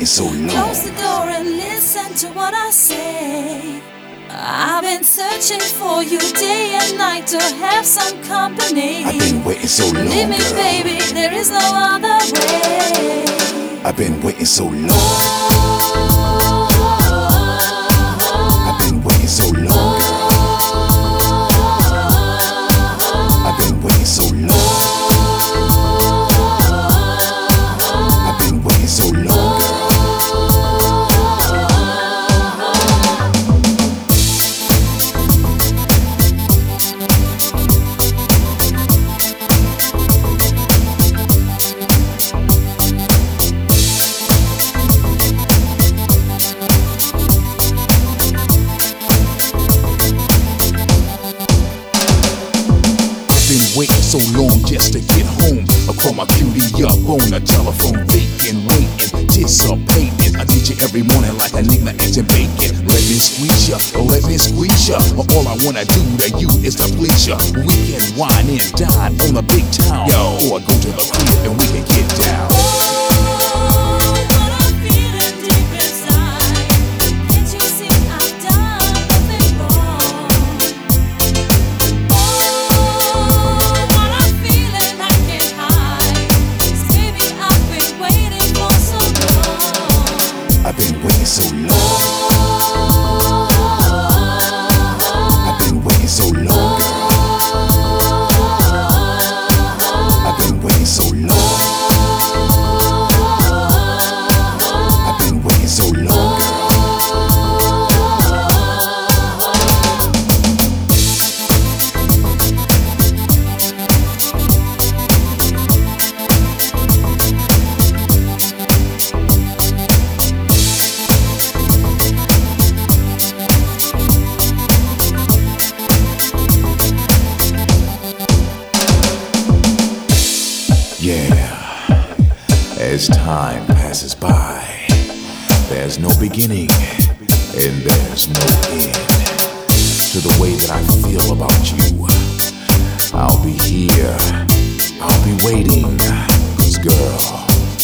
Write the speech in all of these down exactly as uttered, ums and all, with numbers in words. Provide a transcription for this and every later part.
waiting so long. Close the door and listen to what I say. I've been searching for you day and night to have some company. I've been waiting so long, Believe me, girl. baby, there is no other way. I've been waiting so long. Oh, I've been waiting so long, girl. I've been waiting so long. I've been waiting so long, girl. Been waiting so long just to get home. I call my cutie up on the telephone, baking, waiting, anticipating. I need you every morning like I need my eggs and bacon. Let me squeeze ya, let me squeeze ya. All I wanna do to you is to please ya. We can wine and dine on the big town, yo. Or go to the crib and we can get down. I've been waiting so long. I've been waiting so long, girl. I've been waiting so long. I've been waiting so long, girl. Yeah, as time passes by, there's no beginning and there's no end to the way that I feel about you. I'll be here, I'll be waiting, 'cause girl,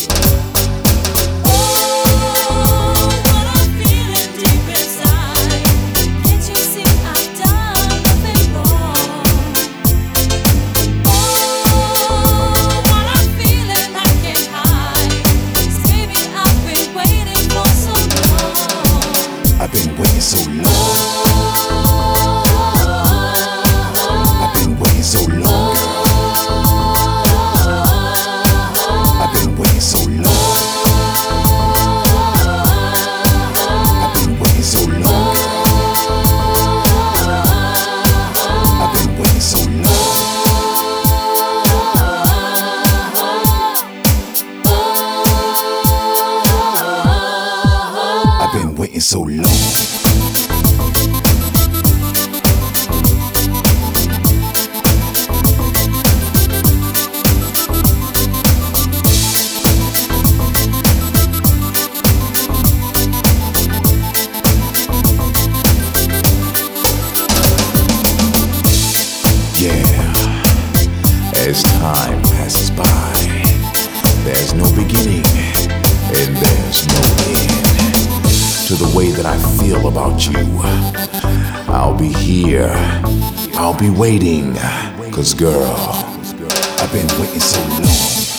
I've been waiting so long. I've been waiting so long, girl. I've been waiting so long. I've been waiting so long, girl. I've been waiting so long. I've been waiting so long. Yeah, as time passes by, there's no beginning and there's no end to the way that I feel about you. I'll be here, I'll be waiting, 'cause girl, I've been waiting so long.